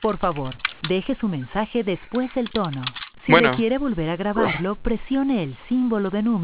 Por favor, deje su mensaje después del tono. Si Bueno. requiere volver a grabarlo, presione el símbolo de número.